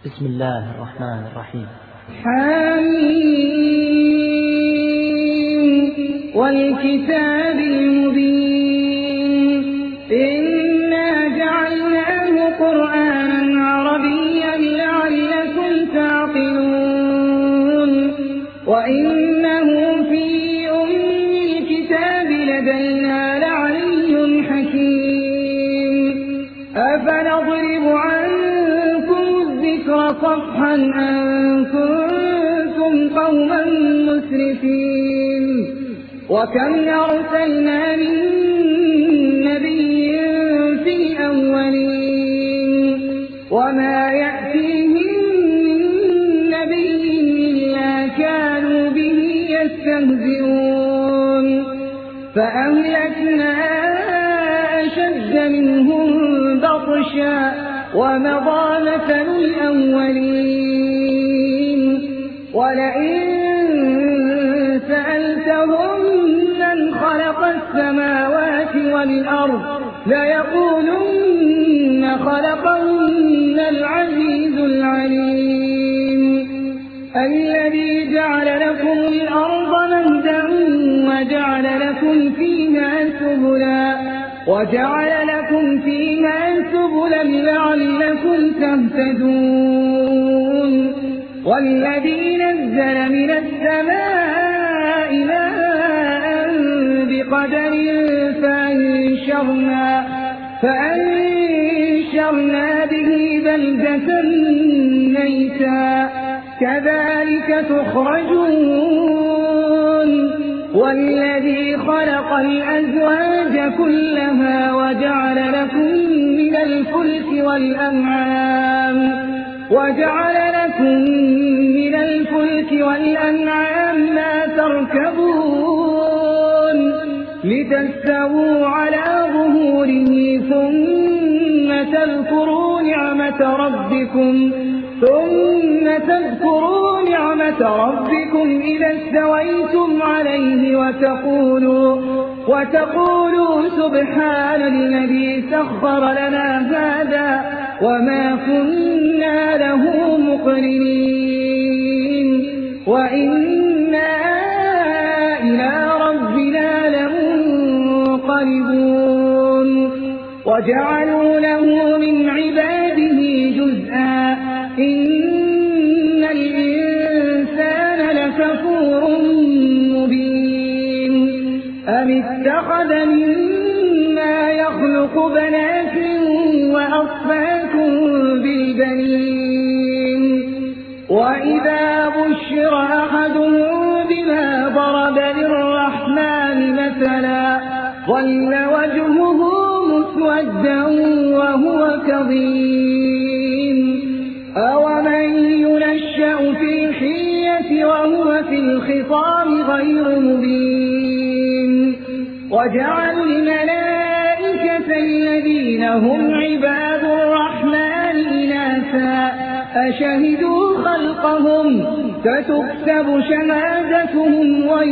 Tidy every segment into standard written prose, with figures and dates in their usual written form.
بسم الله الرحمن الرحيم. حميم والكتاب المبين إنا جعلناه قرآنا عربيا لعلكم تعقلون وإنه في أم الكتاب لدينا لعلي حكيم أفنضرب عنكم الذكر صفحا أن كنتم قوما مسرفين وكم أرسلنا من نبي في الأولين وما يأتيهم من نبي إلا كانوا به يستهزئون فأهلكنا أشد منهم بطشا ومضى مثل الأولين ولئن سألتهم من خلق السماوات والأرض ليقولن خلقهن العزيز العليم الذي جعل لكم الأرض مهدا وجعل لكم فيها سبلا لعلكم تهتدون والذي نزل من السماء ماء بقدر فأنشرنا به بلدة ميتا كذلك تخرجون والذي خلق الأزواج كلها وجعل لكم من الفلك والأنعام ما تركبون لتستووا على ظهوره ثم تذكروا نعمة ربكم إذا استويتم عليه وتقولوا سبحان الذي سخر لنا هذا وما كنا له مقرنين وإنا إلى ربنا لمنقلبون وجعلوا له من عباده جزءا إن الإنسان لكفور مبين أم اتخذ مما يخلق بنات وأصفاكم بالبنين وإذا بشر أحدهم بما ضرب للرحمن مثلا ظل وجهه مسودا وهو كظيم أومن ينشأ في الحية وهو في الخصام غير مبين وجعل الملائكة الذين هم عباد الرحمن إناثا أشهدوا خلقهم ستكتب شهادتهم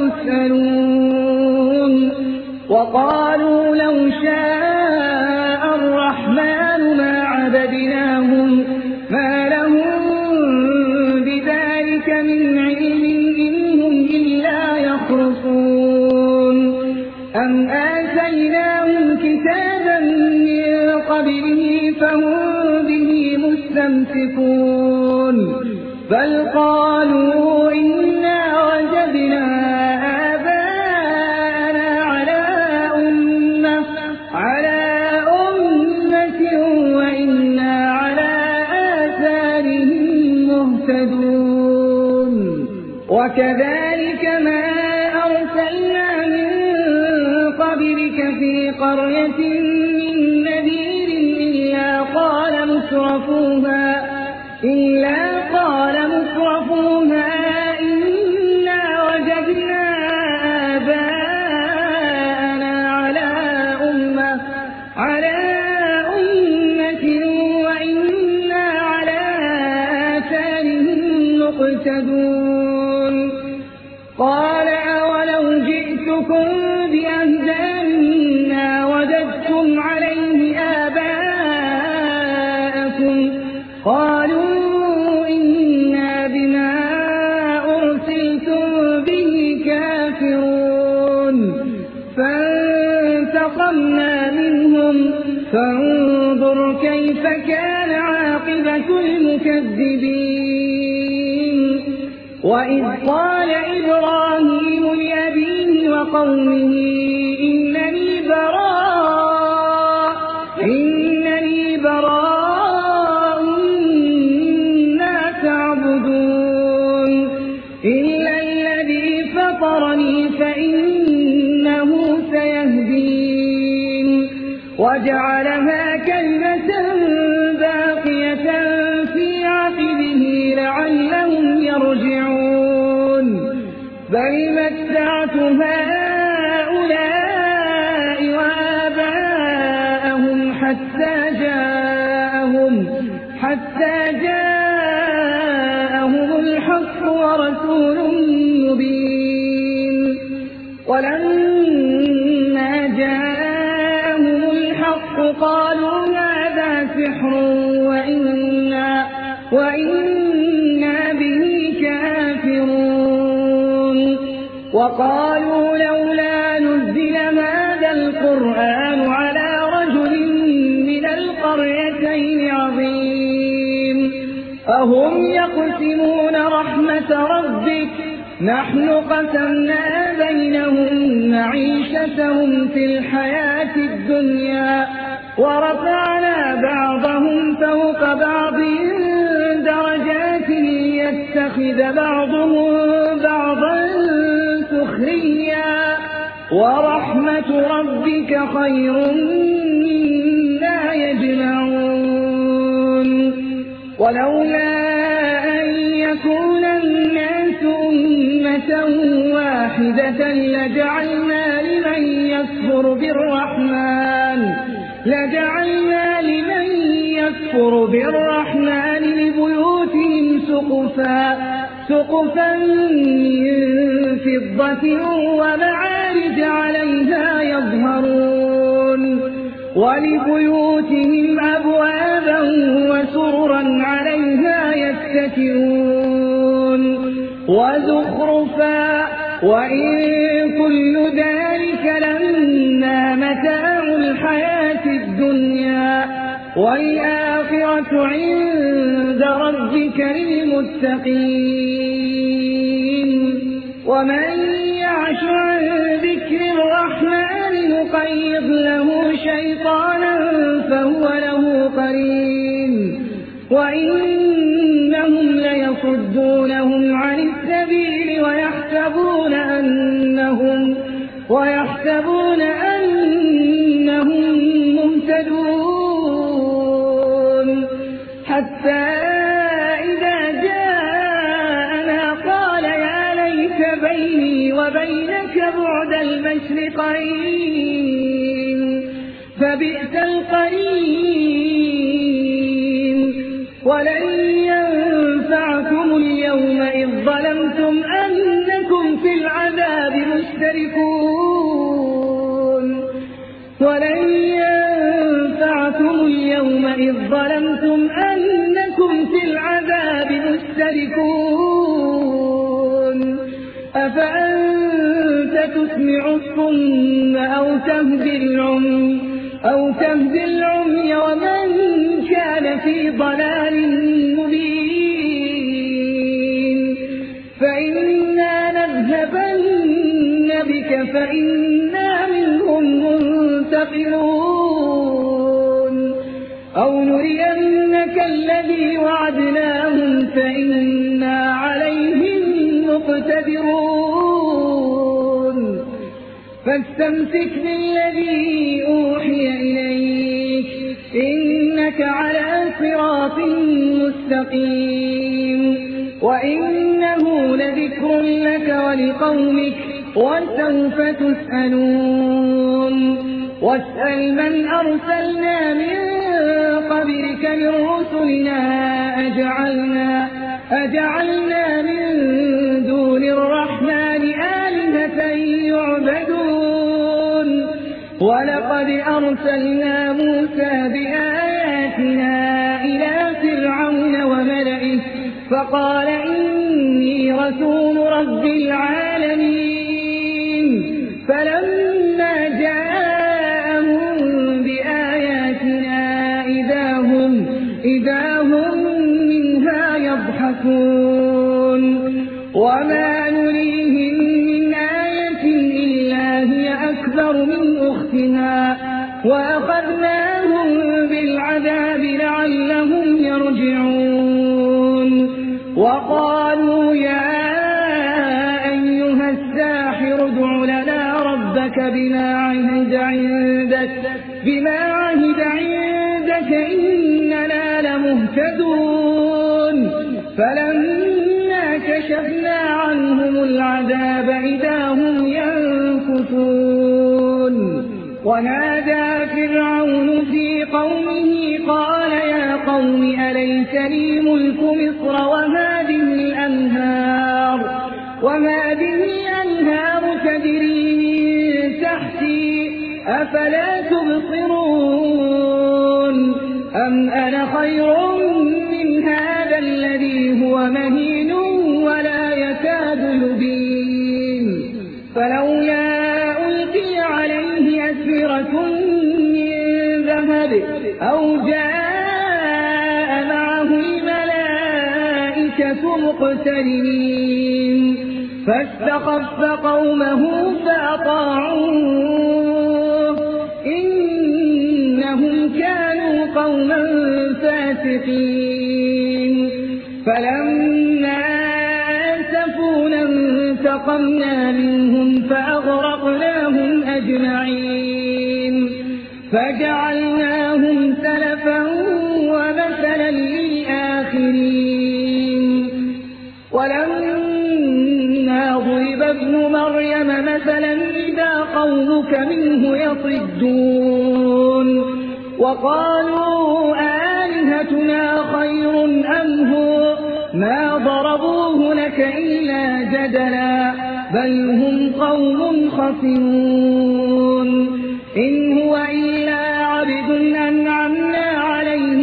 ويسألون وقالوا لو شاء الرحمن ما عبدناهم ما لهم بذلك من علم إن هم إلا يخرصون أم آتيناهم كتابا من قبله فهم به مستمسكون بل قالوا إنا وجدنا آباءنا على أمة وإنا على آثارهم مهتدون وكذلك ما أرسلنا من قبلك في قرية من نذير إلا قال مترفوها إنا وجدنا آباءنا على أمة وإنا على آثارهم مقتدون قال أولو جئتكم بأهدى مما وجدتم عليه آباءكم قالوا فانظر كيف كان عاقبة المكذبين وإذ قال إبراهيم لأبيه وقومه إنني براء مما تعبدون إلا الذي فطرني فإنه سيهدين وجعلها كلمة باقية في عقبه لعلهم يرجعون بل متعت هؤلاء وآباءهم حتى جاءهم الحق ورسول مبين ولما جاءهم الحق قالوا هذا سحر وإنا به كافرون وقالوا لولا نزل هذا القرآن على رجل من القريتين عظيم أهم يقسمون رحمة ربك نحن قسمنا بينهم معيشتهم في الحياة الدنيا ورفعنا بعضهم فوق بعض درجات ليتخذ بعضهم بعضا سخريا ورحمة ربك خير مما يجمعون ولولا أن يكون الناس أمة واحدة لجعلنا لمن يكفر بالرحمن لبيوتهم سقفا من فضة ومعارج عليها يظهرون ولبيوتهم أبوابا وسررا عليها يتكئون وزخرفا وإن كل ذلك لما متاع الحياة الدنيا والآخرة عند ربك للمتقين ومن يعش عن ذكر الرحمن نقيض له شيطانا فهو له قرين وإنهم ليصدونهم عن السبيل ويحسبون أنهم مهتدون حتى إذا جاءنا قال يا ليت بيني وبينك بعد المشرقين فبئس القرين ولن ينفعكم اليوم إذ ظلمتم أنكم في العذاب مشتركون أفأنت تسمع الصم أو تهدي العمي ومن كان في ضلال مبين فإنا نذهبن بك فإنا منهم منتقمون أو نرينك الذي وعدناهم فإنا عليهم مقتدرون فاستمسك بالذي أوحي إليك إنك على صراط مستقيم وإنه لذكر لك ولقومك وسوف تسألون واسأل من أرسلنا من قبلك من رسلنا أجعلنا من دون الرحمن آلهة يعبدون ولقد أرسلنا موسى بآياتنا إلى فرعون وملئه فقال إني رسول رب العالمين فلما جاءهم بآياتنا إذا هم منها يضحكون وما نريهم من آية إلا هي أكبر من أختها وأخذناهم بالعذاب لعلهم يرجعون وقالوا يا أيها الساحر ادع لنا ربك بما عهد عندك إننا لمهتدون فلما كشفنا عنهم العذاب إذا هم ينكثون ونادى فرعون في قومه قال يا قوم أليس لي ملك مصر وهذه الأنهار تجري من تحتي أفلا تبصرون أم أنا خير من هذا الذي هو مهين ولا يكاد يبين فلولا ألقي عليه أسورة من ذهب أو جاء معه الملائكة مقترنين فاستخف قومه فأطاعوه إنهم كانوا قوما فاسقين فلما آسفونا انتقمنا منهم فأغرقناهم أجمعين فجعلناهم سلفا ومثلا للآخرين ولما ضرب ابن مريم مثلا إذا قومك منه يصدون وقالوا آلهتنا خير أم هو ما ضربوه لك إلا جدلا بل هم قوم خصمون إن هو إلا عبد أنعمنا عليه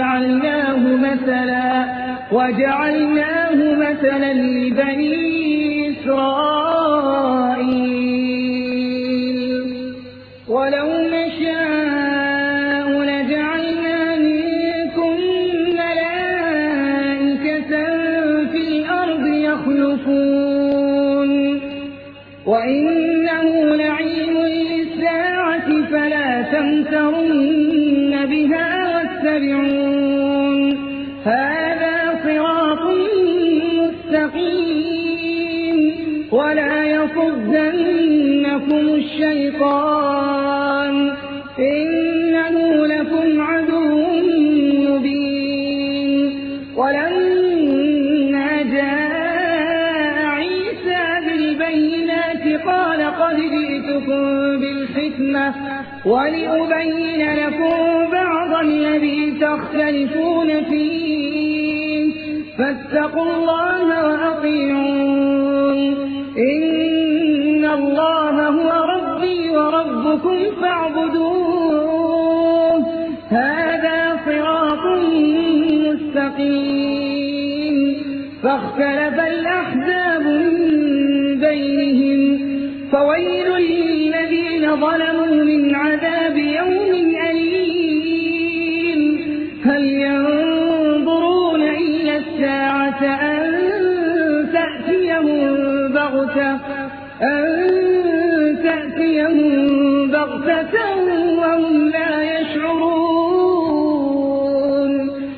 وجعلناه مثلا لبني إسرائيل ولو نشاء لجعلنا منكم ملائكة في الأرض يخلفون وإنه لعلم للساعة فلا تمترن بها واتبعون هذا صراط مستقيم ولا يصدنكم الشيطان إنه لكم عدو مبين ولما جاء عيسى بالبينات قال قد جئتكم بالحكمة ولأبين لكم بعض الذي تختلفون فيه فاتقوا الله وأطيعون إن الله هو ربي وربكم فاعبدوه هذا صراط مستقيم فاختلف الأحزاب من بينهم فويل للذين ظلموا من عذاب يوم أليم هل ينظرون إلا الساعة أن تأتيهم بغتة وهم لا يشعرون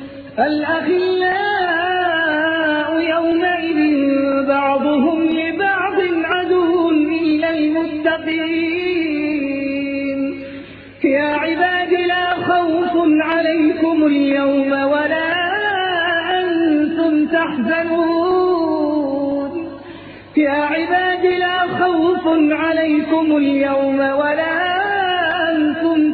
الأخلاء يومئذ بعضهم لبعض عدو إلا المتقين يا عباد لا خوف عليكم اليوم ولا أنتم تحزنون يا عباد لا خوف عليكم اليوم ولا أنتم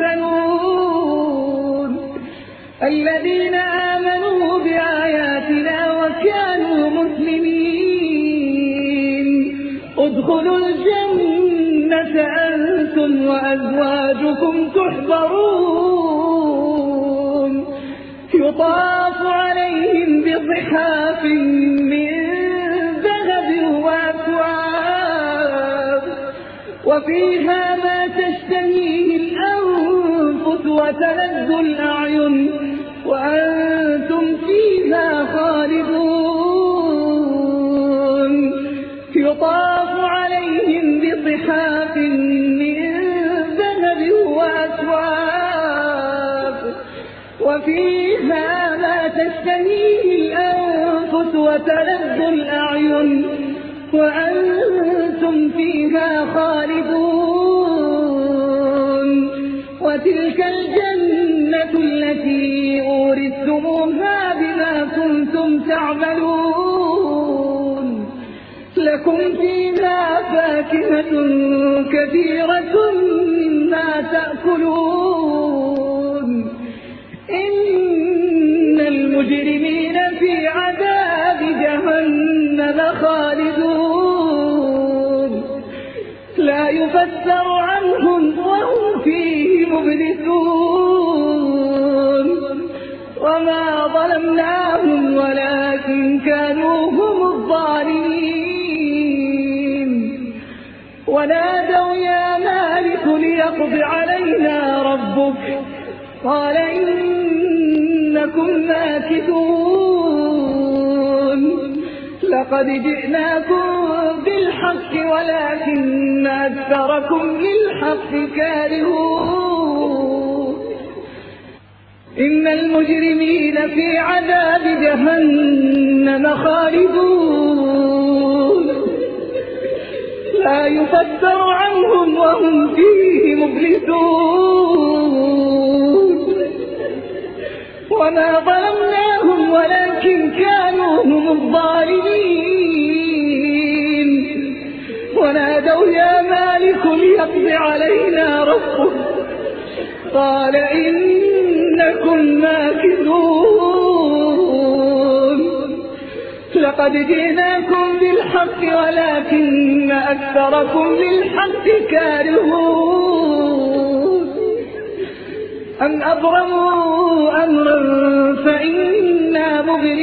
تحزنون الذين آمنوا بآياتنا وكانوا مسلمين ادخلوا الجنة أنتم وأزواجكم تحبرون يطاف عليهم بصحاف من ذهب وأكواب وفيها ما تشتهيه الأنفس وتلذ الأعين وفيها ما تشتهيه الأنفس وتلذ الأعين وأنتم فيها خالدون وتلك الجنة التي أورثتموها بما كنتم تعملون لكم فيها فاكهة كثيرة مما تأكلون إن المجرمين في عذاب جهنم خالدون لا يفتر عنهم وهم فيه مبلسون وما ظلمناهم ولكن كانوا هم الظالمين ونادوا يا مالك ليقض علينا ربك قال إنكم ماكثون لقد جئناكم بالحق ولكن أكثركم للحق كارهون إن المجرمين في عذاب جهنم خالدون لا يفتر عنهم وهم فيه مبلسون وما ظلمناهم ولكن كانوا هم الظالمين ونادوا يا مالك ليقض علينا ربك قال إنكم ماكثون لقد جئناكم بالحق ولكن أكثركم للحق كارهون أم أبرموا أمرا فإنا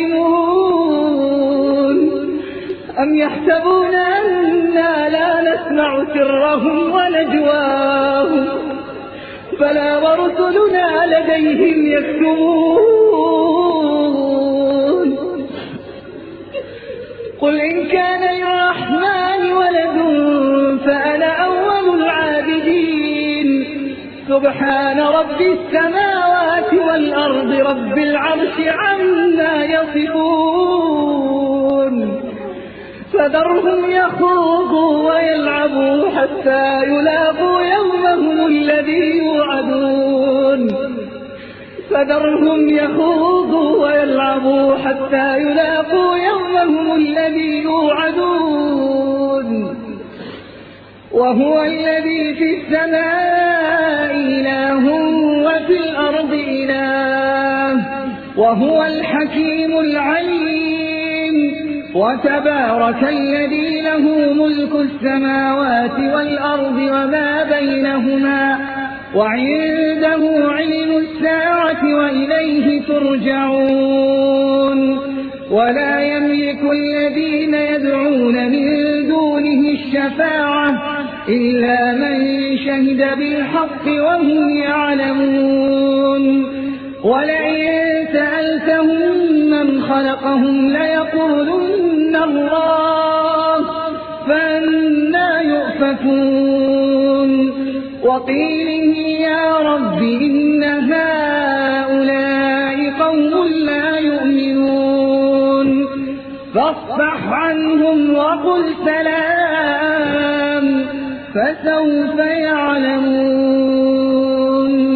مبرمون أم يحسبون أنا لا نسمع سرهم ونجواهم بلى ورسلنا لديهم يكتبون قل إن كان للرحمن ولد فأنا أول العابدين سبحان رب السماوات والأرض رب العرش عما يصفون فذرهم يخوضوا ويلعبوا حتى يلاقوا يومهم الذي يوعدون فذرهم يخوضوا ويلعبوا حتى يلاقوا يومهم الذي يوعدون وهو الذي في السماء إله وفي الأرض إله وهو الحكيم العليم وتبارك الذي له ملك السماوات والأرض وما بينهما وعنده علم الساعة وإليه ترجعون ولا يملك الذين يدعون من دونه الشفاعة إلا من شهد بالحق وهم يعلمون ولئن سألتهم من خلقهم ليقولن الله فأنى يؤفكون وقيله يا رب إن هؤلاء قوم لا يؤمنون فاصفح عنهم وقل سلام فسوف يعلمون